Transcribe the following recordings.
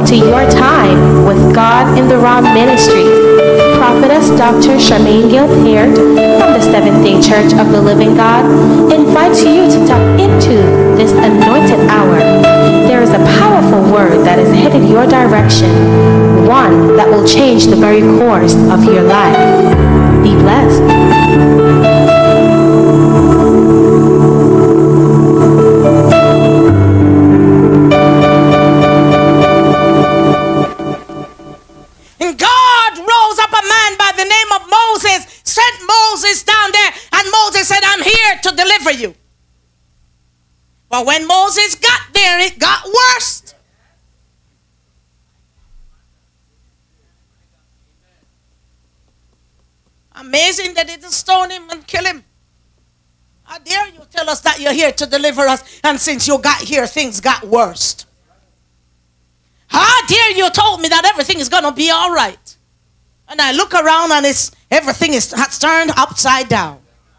Welcome to Your Time with God in the Raw Ministries. Prophetess Dr. Charmaine Gilpert from the Seventh-day Church of the Living God invites you to tap into this anointed hour. There is a powerful word that is headed your direction, one that will change the very course of your life. Be blessed. You. But when Moses got there, it got worse. Amazing they didn't stone him and kill him. How dare you tell us that you're here to deliver us, and since you got here, things got worse. How dare you told me that everything is going to be all right. And I look around and everything has turned upside down.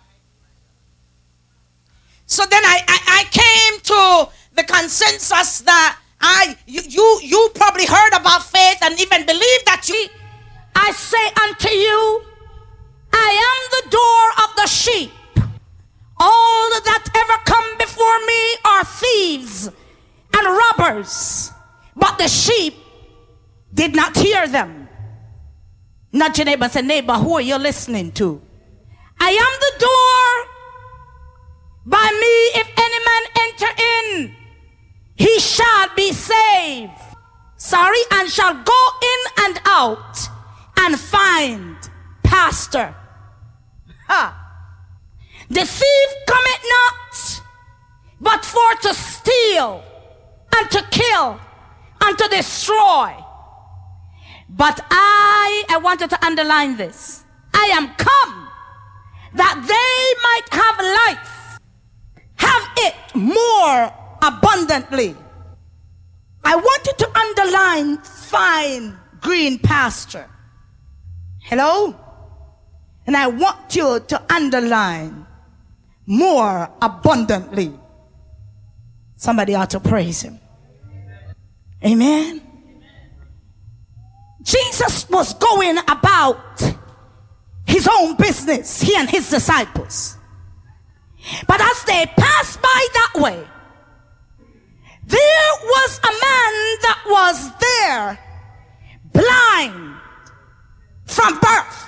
So then I came to the consensus that you probably heard about faith and even believe that you. I say unto you, I am the door of the sheep. All that ever come before me are thieves and robbers, but the sheep did not hear them. Nudge your neighbor, say, neighbor, who are you listening to? I am the door. By me, if any man enter in, he shall be saved. Sorry, and shall go in and out and find pasture. The thief cometh not, but for to steal, and to kill, and to destroy. But I wanted to underline this. I am come that they might have life, have it more abundantly. I want you to underline fine green pasture. Hello? And I want you to underline more abundantly. Somebody ought to praise him. Amen. Jesus was going about his own business, he and his disciples. But as they passed by that way, there was a man that was there, blind from birth.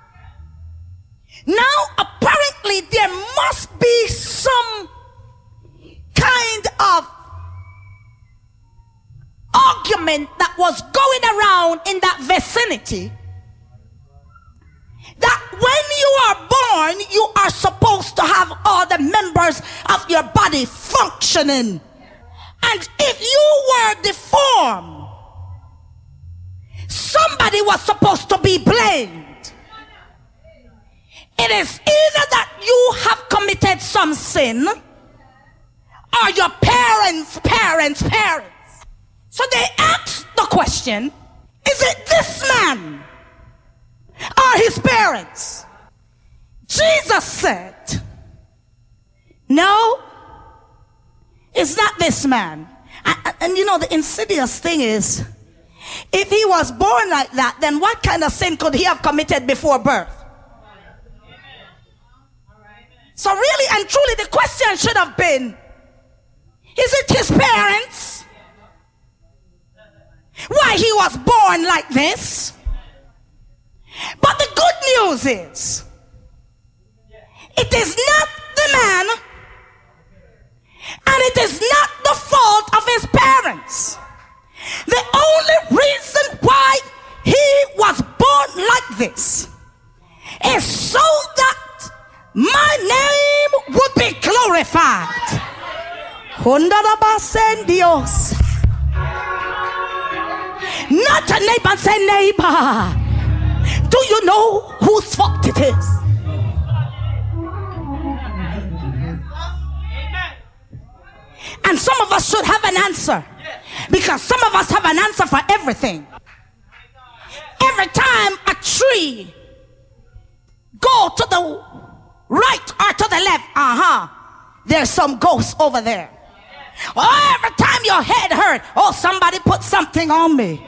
Now, apparently, there must be some kind of argument that was going around in that vicinity, that when you are born, you are supposed to have all the members of your body functioning. And if you were deformed, somebody was supposed to be blamed. It is either that you have committed some sin, or your parents. So they asked the question, is it this man or his parents? Jesus said, no, it's not this man. And you know, the insidious thing is, if he was born like that, then what kind of sin could he have committed before birth? So really and truly, the question should have been, is it his parents? Why he was born like this? But the good news is, it is not the man, and it is not the fault of his parents. The only reason why he was born like this is so that my name would be glorified. Not a neighbor, say neighbor, do you know whose fault it is? And some of us should have an answer, because some of us have an answer for everything. Every time a tree go to the right or to the left, there's some ghost over there. Oh, every time your head hurt, oh, somebody put something on me.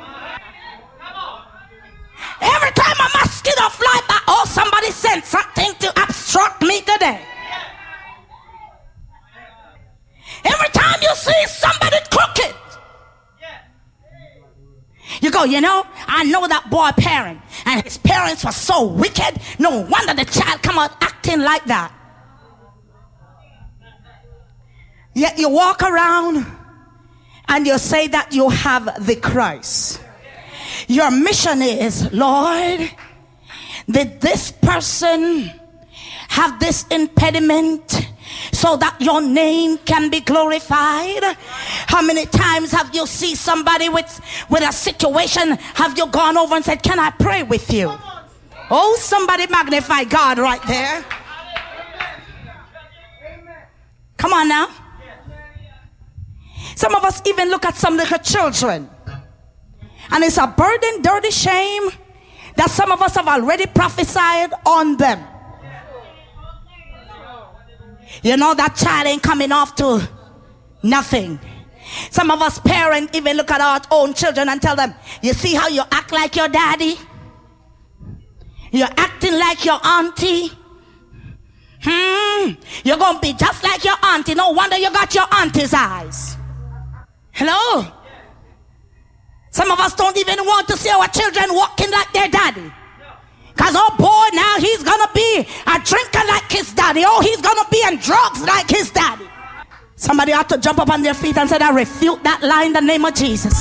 Every time a mosquito fly by, oh, somebody sent something to obstruct me today. Every time you see somebody crooked, you go, you know, I know that boy parent, and his parents were so wicked. No wonder the child come out acting like that. Yet you walk around and you say that you have the Christ. Your mission is, Lord, did this person have this impediment so that your name can be glorified? How many times have you seen somebody with a situation, have you gone over and said, can I pray with you? Oh, somebody magnify God right there. Come on now. Some of us even look at some little children, and it's a burden, dirty shame that some of us have already prophesied on them. You know, that child ain't coming off to nothing. Some of us parents even look at our own children and tell them, you see how you act like your daddy? You're acting like your auntie. You're going to be just like your auntie. No wonder you got your auntie's eyes. Hello? Some of us don't even want to see our children walking like their daddy. Because, oh boy, now he's going to be a drinker like his daddy. Oh, he's going to be on drugs like his daddy. Somebody ought to jump up on their feet and say, I refute that lie in the name of Jesus.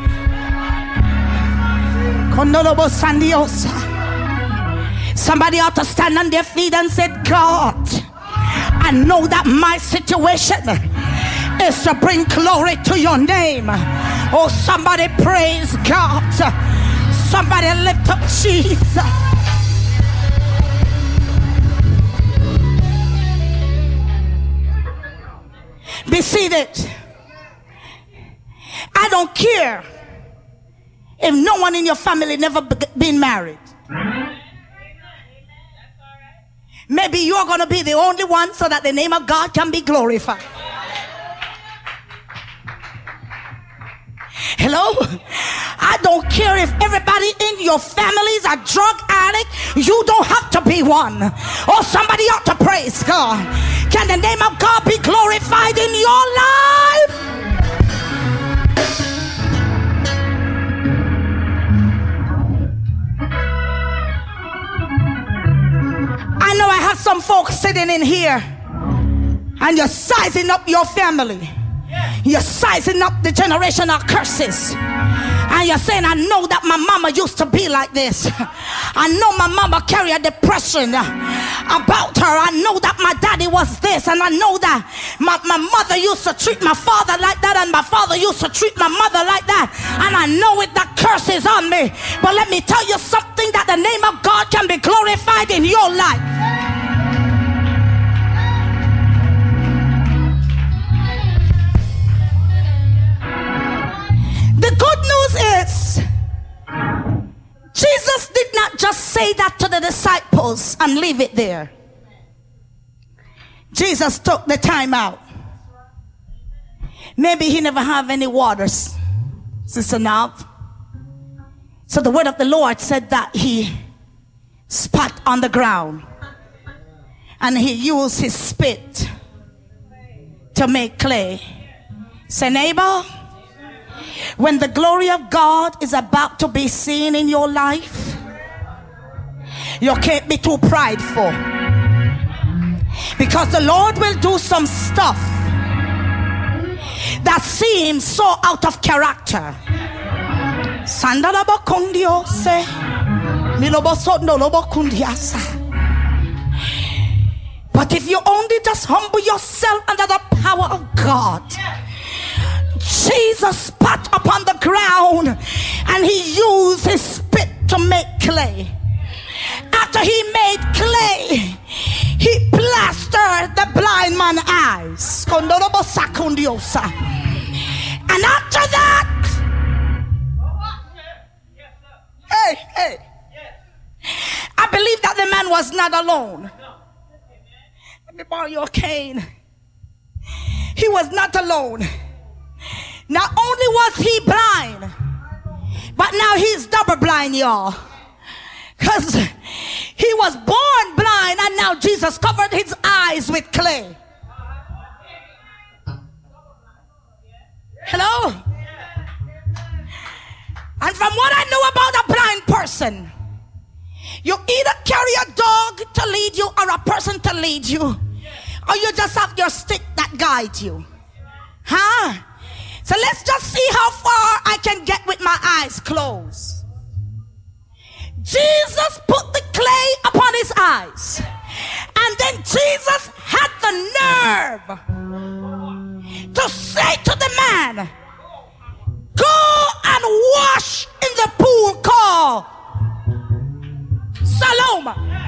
Somebody ought to stand on their feet and say, God, I know that my situation is to bring glory to your name. Oh, somebody praise God. Somebody lift up Jesus. Be seated. I don't care if no one in your family never been married. Maybe you're going to be the only one so that the name of God can be glorified. Hello? I don't care if everybody in your family is a drug addict. You don't have to be one. Oh, somebody ought to praise God. Can the name of God be glorified in your life? I know I have some folks sitting in here and you're sizing up your family. You're sizing up the generational curses. And you're saying, I know that my mama used to be like this. I know my mama carried a depression about her. I know that my daddy was this. And I know that my mother used to treat my father like that. And my father used to treat my mother like that. And I know it, that curse is on me. But let me tell you something, that the name of God can be glorified in your life. The good news is, Jesus did not just say that to the disciples and leave it there. Jesus took the time out. Maybe he never have any waters, Sister Nav. So the word of the Lord said that he spat on the ground and he used his spit to make clay. Say, neighbor, when the glory of God is about to be seen in your life, you can't be too prideful, because the Lord will do some stuff that seems so out of character. But if you only just humble yourself under the power of God, Jesus spat upon the ground and he used his spit to make clay. After he made clay, he plastered the blind man's eyes. And after that, hey, I believe that the man was not alone. Let me borrow your cane. he was not alone. Not only was he blind, but now he's double blind, y'all. Because he was born blind, and now Jesus covered his eyes with clay. Hello? And from what I know about a blind person, you either carry a dog to lead you or a person to lead you, or you just have your stick that guides you. Huh? So let's just see how far I can get with my eyes closed. Jesus put the clay upon his eyes, and then Jesus had the nerve to say to the man, go and wash in the pool called Siloam.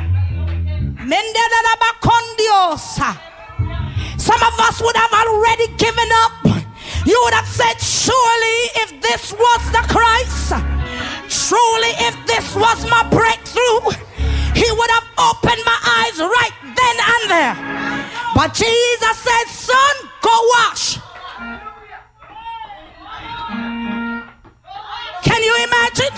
Some of us would have already given up. You would have said, surely if this was the Christ, truly if this was my breakthrough, he would have opened my eyes right then and there. But Jesus said, son, go wash. Can you imagine?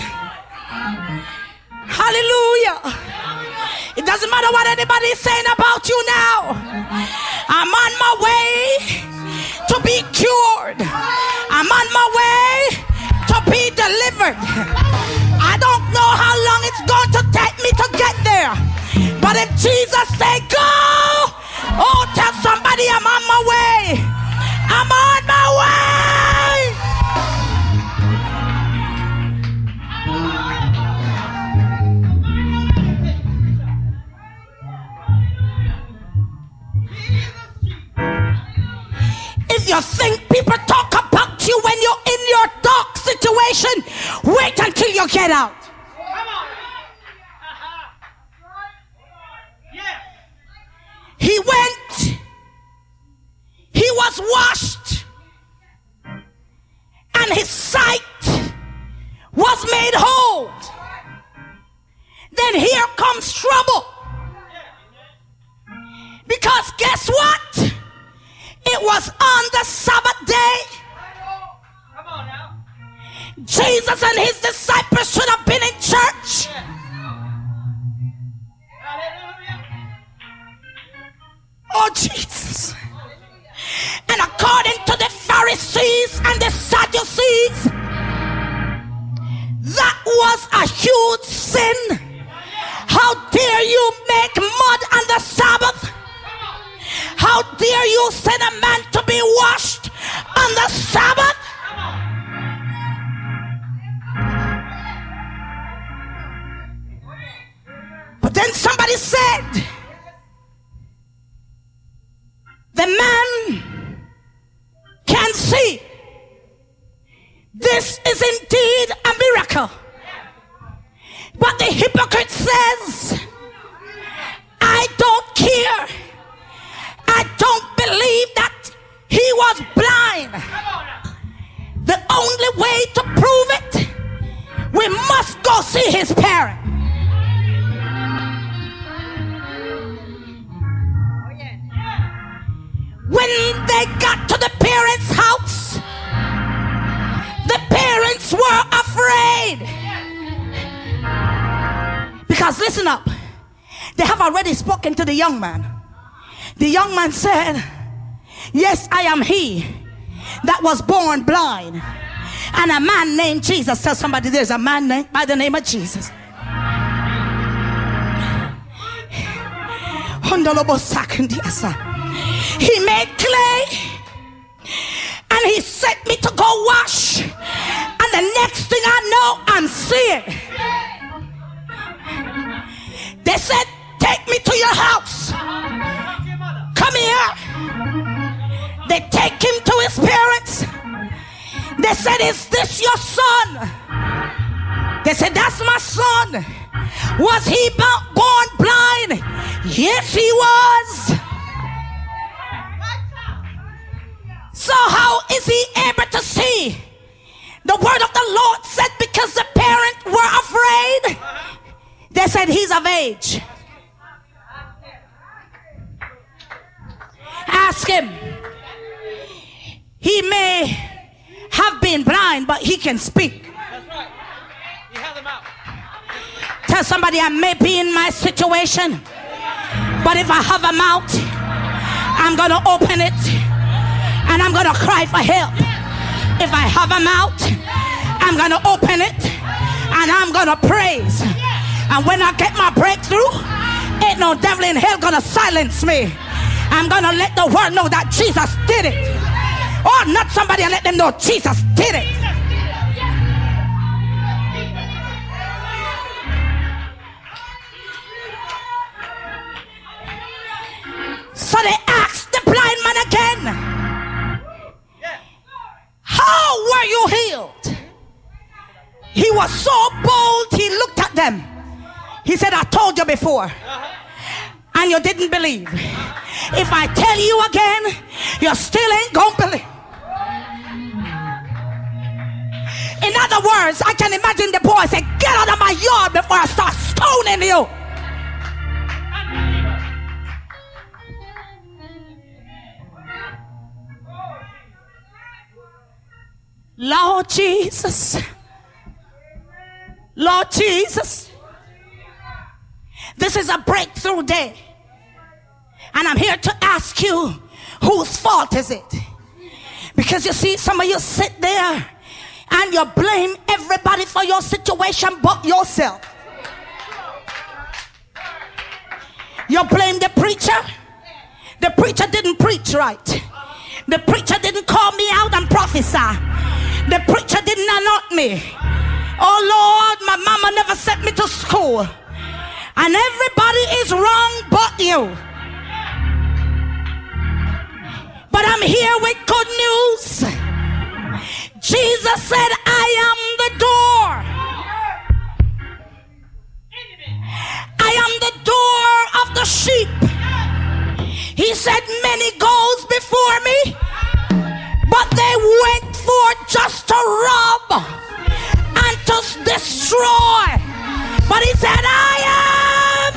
Hallelujah. It doesn't matter what anybody is saying about you now. I'm on my way to be cured. I'm on my way to be delivered. I don't know how long it's going to take me to get there. But if Jesus said go, oh, tell somebody I'm on my way. I'm on my way. If you think people talk about you when you're in your dark situation, wait until you get out. He went, he was washed, and his sight was made whole. Then here comes trouble. Because guess what? It was on the Sabbath day. Jesus and his disciples should have been in church. Oh, Jesus. And according to the Pharisees and the Sadducees, that was a huge sin. How dare you make mud on the Sabbath? How dare you send a man to be washed on the Sabbath? But then somebody said, the man can see. This is indeed a miracle. But the hypocrite says, I don't care. I don't believe that he was blind. The only way to prove it, we must go see his parents. When they got to the parents' house, the parents were afraid. Because listen up, they have already spoken to the young man. The young man said, yes, I am he that was born blind. And a man named Jesus. Tell somebody there's a man named by the name of Jesus. He made clay and he sent me to go wash. And the next thing I know, I'm seeing. They said, take me to your house. Come here. They take him to his parents. They said, is this your son? They said, that's my son. Was he born blind? Yes, he was. So how is he able to see? The word of the Lord said, because the parents were afraid. They said, he's of age. Ask him. He may have been blind, but he can speak. That's right. He held him out. Tell somebody, I may be in my situation, but if I have a mouth, I'm going to open it and I'm going to cry for help. If I have a mouth, I'm going to open it and I'm going to praise. And when I get my breakthrough, ain't no devil in hell going to silence me. I'm going to let the world know that Jesus did it. Or not somebody, and let them know Jesus did it. So they asked the blind man again, how were you healed? He was so bold, he looked at them. He said, I told you before, and you didn't believe. If I tell you again, you still ain't gonna believe. In other words, I can imagine the boy say, get out of my yard before I start stoning you. Lord Jesus, Lord Jesus, this is a breakthrough day, and I'm here to ask you, whose fault is it? Because you see, some of you sit there and you blame everybody for your situation but yourself. You blame the preacher. The preacher didn't preach right. The preacher didn't call me out and prophesy. The preacher didn't anoint me. Oh Lord, my mama never sent me to school. And everybody is wrong but you. But I'm here with good news. Jesus said, I am the door. I am the door of the sheep. He said, many goes before me, but they went forth just to rob and to destroy. But he said, I am.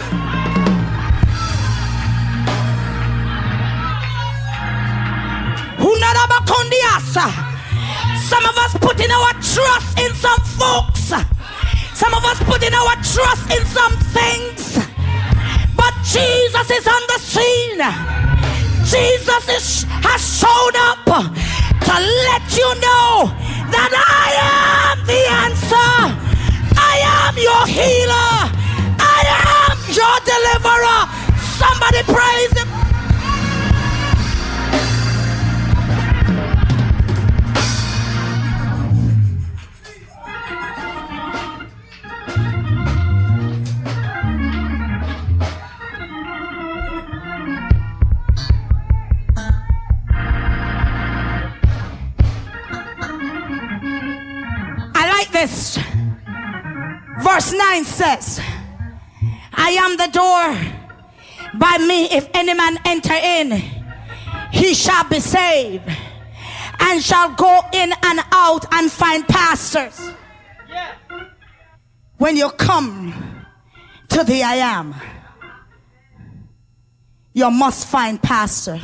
Some of us putting our trust in some folks. Some of us putting our trust in some things. But Jesus is on the scene. Jesus has shown up to let you know that I am the answer. I am your healer. I am your deliverer. Somebody praise him. This verse 9 says, I am the door. By me if any man enter in, he shall be saved, and shall go in and out and find pastors. When you come to the I am, you must find pastor.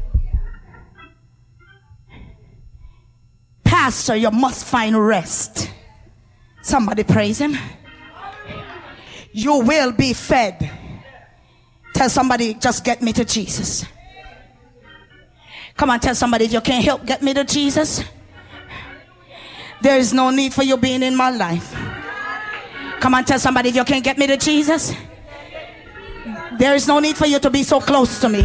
Pastor, you must find rest. Somebody praise him. You will be fed. Tell somebody, just get me to Jesus. Come on, tell somebody, if you can't help get me to Jesus, there is no need for you being in my life. Come on, tell somebody, if you can't get me to Jesus, there is no need for you to be so close to me.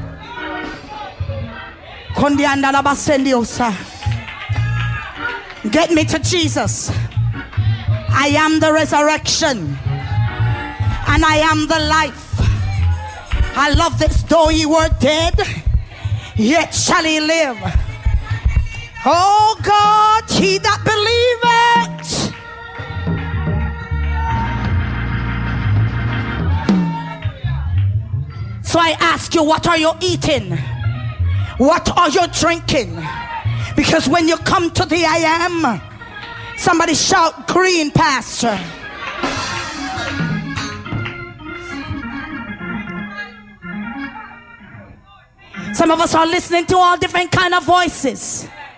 Get me to Jesus. I am the resurrection and I am the life. I love this. Though he were dead, yet shall he live. Oh God, he that believeth. So I ask you, what are you eating? What are you drinking? Because when you come to the I am, somebody shout green pasture. Some of us are listening to all different kind of voices.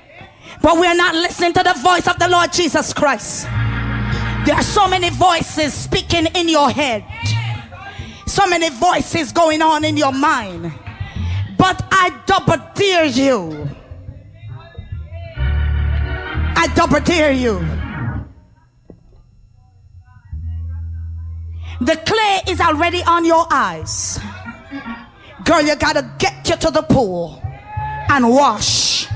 But we are not listening to the voice of the Lord Jesus Christ. There are so many voices speaking in your head. So many voices going on in your mind. But I double dare you. I double dare you. The clay is already on your eyes. Girl, you gotta get you to the pool and wash.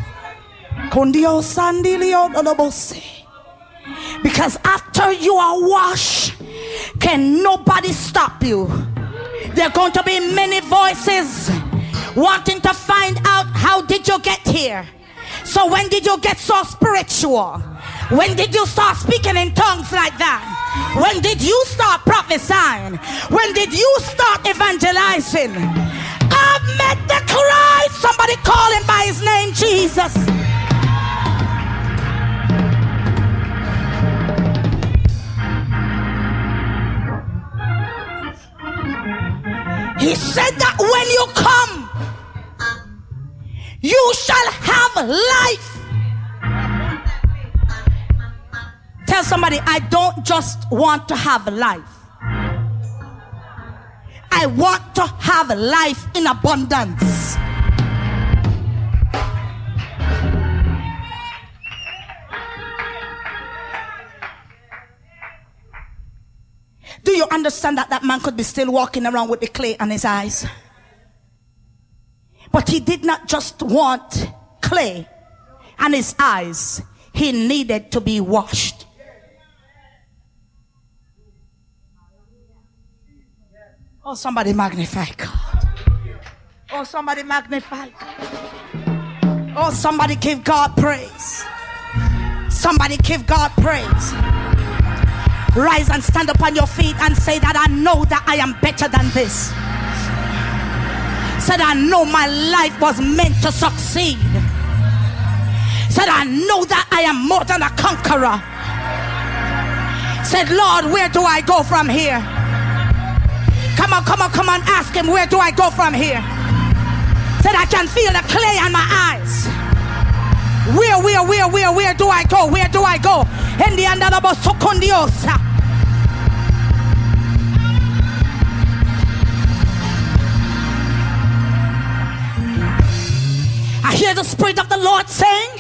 Because after you are washed, can nobody stop you. There are going to be many voices wanting to find out, how did you get here? So when did you get so spiritual? When did you start speaking in tongues like that? When did you start prophesying? When did you start evangelizing? I've met the Christ. Somebody call him by his name, Jesus. He said that when you come, you shall have life. Tell somebody, I don't just want to have life. I want to have life in abundance. Do you understand that that man could be still walking around with the clay on his eyes? But he did not just want clay on his eyes. He needed to be washed. Oh, somebody magnify God. Oh, somebody magnify God. Oh, somebody give God praise. Somebody give God praise. Rise and stand upon your feet and say that I know that I am better than this. Said I know my life was meant to succeed. Said I know that I am more than a conqueror. Said, Lord, where do I go from here? Come on, come on, come on, ask him, where do I go from here? Said I can feel the clay on my eyes. Where do I go? Where do I go? In the end of the Sokondiosa. I hear the Spirit of the Lord saying,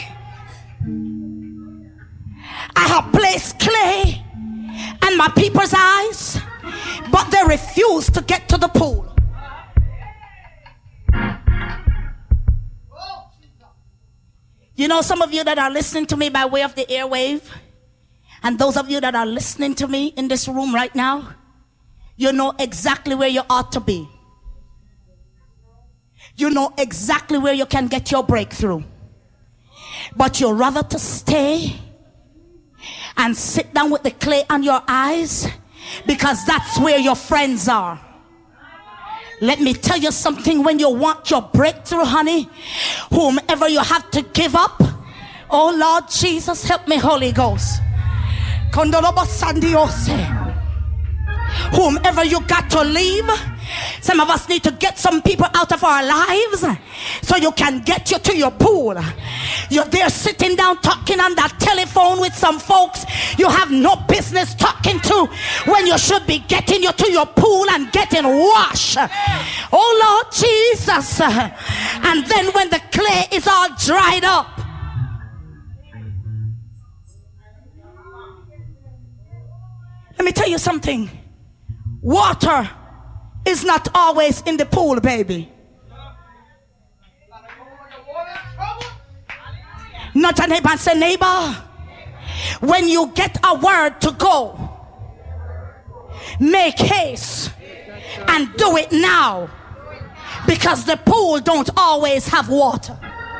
I have placed clay in my people's eyes, but they refuse to get to the pool. You know, some of you that are listening to me by way of the airwave, and those of you that are listening to me in this room right now, you know exactly where you ought to be. You know exactly where you can get your breakthrough. But you'd rather to stay and sit down with the clay on your eyes, because that's where your friends are. Let me tell you something, when you want your breakthrough, honey, whomever you have to give up, oh Lord Jesus, help me, Holy Ghost. Whomever you got to leave. Some of us need to get some people out of our lives so you can get you to your pool. You're there sitting down talking on that telephone with some folks you have no business talking to, when you should be getting you to your pool and getting washed. Oh Lord Jesus. And then when the clay is all dried up, let me tell you something. Water is not always in the pool, baby. Not a neighbor, say, neighbor, when you get a word to go, make haste and do it now, because the pool don't always have water.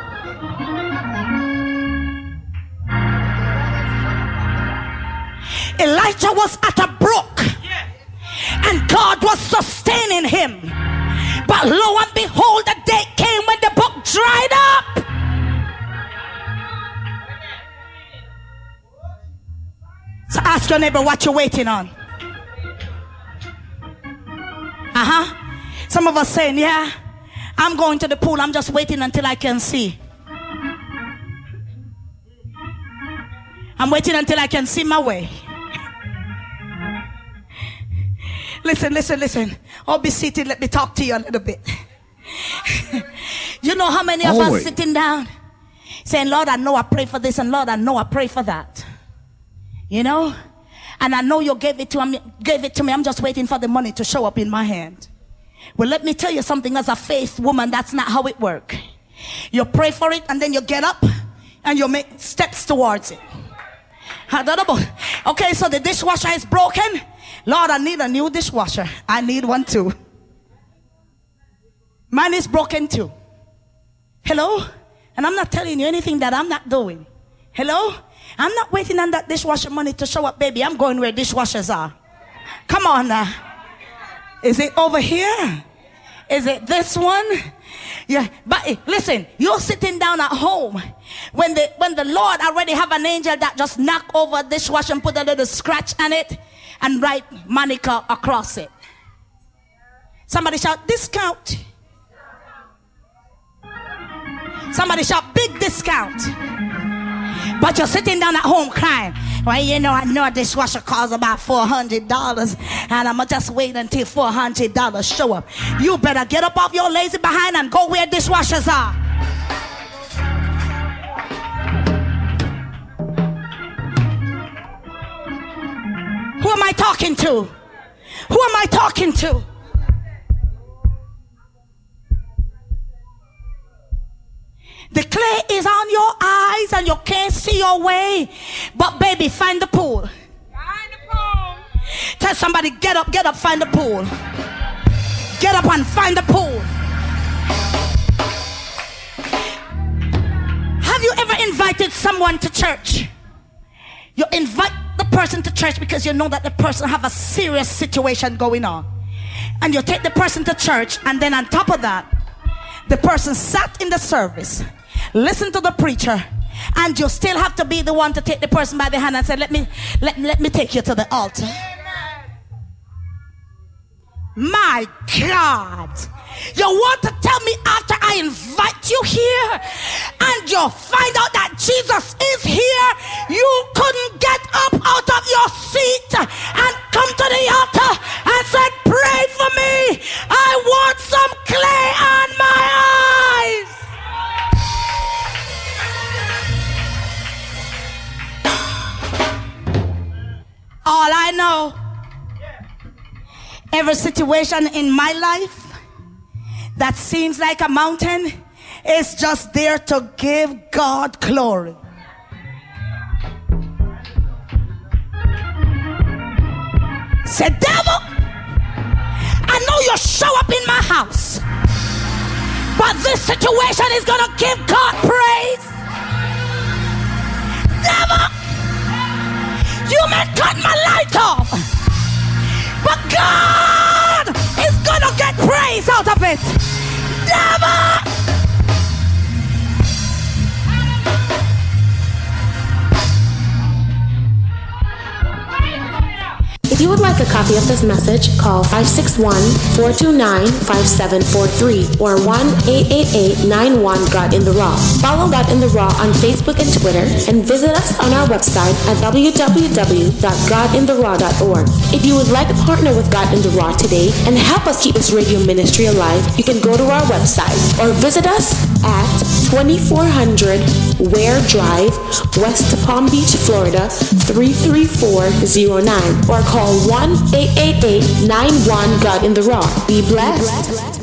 Elijah was at a brook, and God was sustaining him. But lo and behold, the day came when the brook dried up. So ask your neighbor, what you waiting on? Some of us saying, yeah, I'm going to the pool, I'm just waiting until I can see. I'm waiting until I can see my way. Listen. Oh, be seated. Let me talk to you a little bit. You know how many of us sitting down saying, Lord, I know I pray for this, and Lord, I know I pray for that. You know? And I know you gave it to me. I'm just waiting for the money to show up in my hand. Well, let me tell you something. As a faith woman, that's not how it works. You pray for it, and then you get up and you make steps towards it. Okay, so the dishwasher is broken. Lord, I need a new dishwasher. I need one too. Mine is broken too. Hello? And I'm not telling you anything that I'm not doing. Hello? I'm not waiting on that dishwasher money to show up, baby. I'm going where dishwashers are. Come on now. Is it over here? Is it this one? Yeah. But listen, you're sitting down at home when the Lord already have an angel that just knock over a dishwasher and put a little scratch on it and write Monica across it. Somebody shout discount. Somebody shout big discount. But you're sitting down at home crying. Well, you know, I know a dishwasher costs about $400, and I'm going to just wait until $400 show up. You better get up off your lazy behind and go where dishwashers are. Who am I talking to? Who am I talking to? The clay is on your eyes and you can't see your way. But baby, find the pool. Find the pool. Tell somebody, get up, find the pool. Get up and find the pool. Have you ever invited someone to church? You invite the person to church because you know that the person have a serious situation going on. And you take the person to church, and then on top of that, the person sat in the service, listen to the preacher, and you still have to be the one to take the person by the hand and say, let me take you to the altar. My God, you want to tell me after I invite you here and you find out that Jesus is here, you couldn't get up out of your seat and come to the altar and said, pray for me, I want some clay on my eyes. All I know, every situation in my life that seems like a mountain is just there to give God glory. Say, devil, I know you show up in my house, but this situation is going to give God praise. Devil, you may cut my light off, but God is going to get praise out of it. Devil! If you would like a copy of this message, call 561-429-5743 or 1-888-91-God in the Raw. Follow God in the Raw on Facebook and Twitter, and visit us on our website at www.godintheraw.org. If you would like to partner with God in the Raw today and help us keep this radio ministry alive, you can go to our website or visit us at 2400 Ware Drive, West Palm Beach, Florida 33409, or call 1-888-91-God in the Raw. Be blessed.